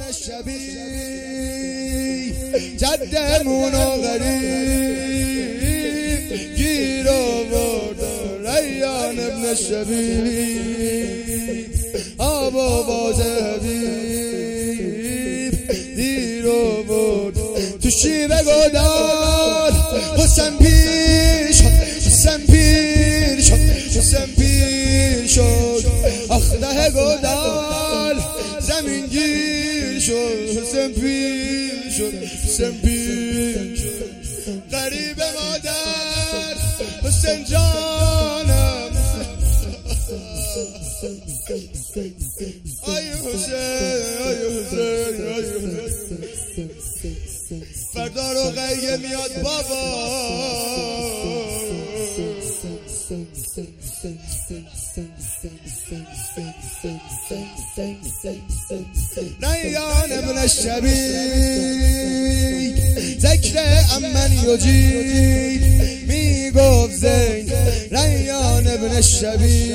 الشبی جدمونو غریب گیر آوردن ریان ابن الشبی آب و باز حبیب دیر آورد تو شیب گدال حسن پیر شد حسن پیر شد حسن پیر شد اخته گدال زمین گیر شد حسن پیر شد حسن پیر شد غریب مادر حسن جانم آی حسین آی حسین آی حسین فردا رو غیه میاد بابا ریان ابن الشبی ذکر امن یجید میگفت زین ریان ابن الشبی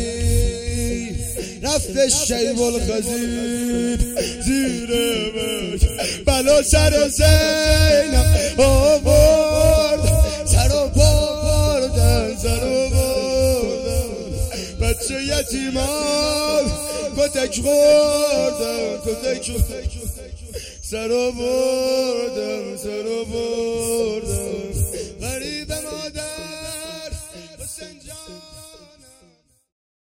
رفت شیب الخزیب زیر مش بلا سر زینم آورد سر و بردن سر و بردن بچه یتیمان کتک خوردن کتک سر و بردن سر و بردن